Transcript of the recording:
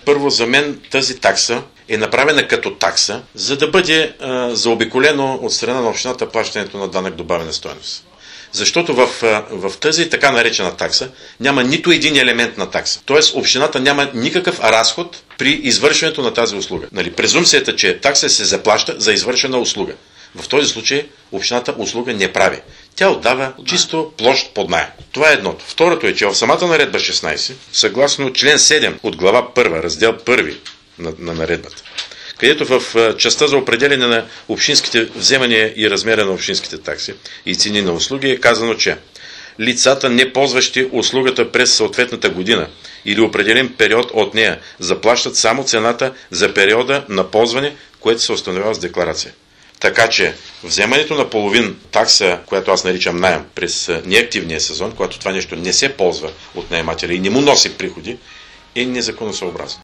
Първо, за мен тази такса е направена като такса, за да бъде заобиколено от страна на общината плащането на данък добавена стойност. Защото в тази така наречена такса няма нито един елемент на такса. Тоест общината няма никакъв разход при извършването на тази услуга. Презумцията, че такса се заплаща за извършена услуга. В този случай общината услуга не прави. Тя отдава чисто площ под наем. Това е едното. Второто е, че в самата наредба 16, съгласно член 7 от глава 1, раздел 1 на наредбата, където в частта за определяне на общинските вземания и размера на общинските такси и цени на услуги е казано, че лицата, не ползващи услугата през съответната година или определен период от нея, заплащат само цената за периода на ползване, което се установява с декларация. Така че вземането на половин такса, която аз наричам наем, през неактивния сезон, когато това нещо не се ползва от наемателя и не му носи приходи, е незаконосъобразно.